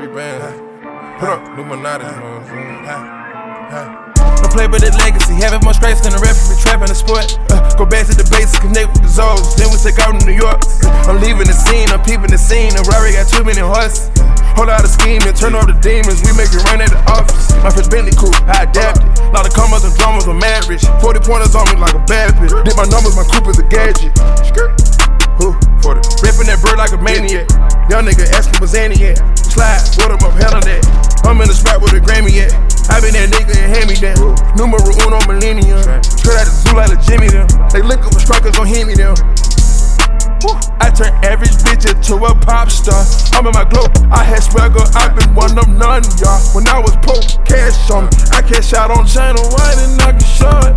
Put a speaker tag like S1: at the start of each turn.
S1: free band. Put up, Illuminati, you know what I'm saying?
S2: Don't play with the legacy, having more stripes than a referee, trapping the sport. Go back to the basics, connect with the Zoes, then we take out to New York. I'm leaving the scene, I'm peeping the scene, and Rory got too many horses. Whole lot of scheming, turn off the demons, we make it rain at the office. My first Bentley coupe, I adapted. Lot of commas and dramas, I'm mad rich. 40 pointers on me like a bad bitch. Did my numbers, my coupe is a gadget. Who? 40. Ripping that bird like a maniac. Young nigga asking what's Annie at. Slide, what up, hell on that. I'm in the spot with a Grammy at. I been that nigga and hand me down. Numero uno millennium. Straight out the zoo like a Jimmy them. They lick up with strikers, don't hear me them. I turn average bitch into a pop star. I'm in my glow, I had swagger, I been one of none, y'all. When I was poor, cash on me. I cash out on China White and I get short.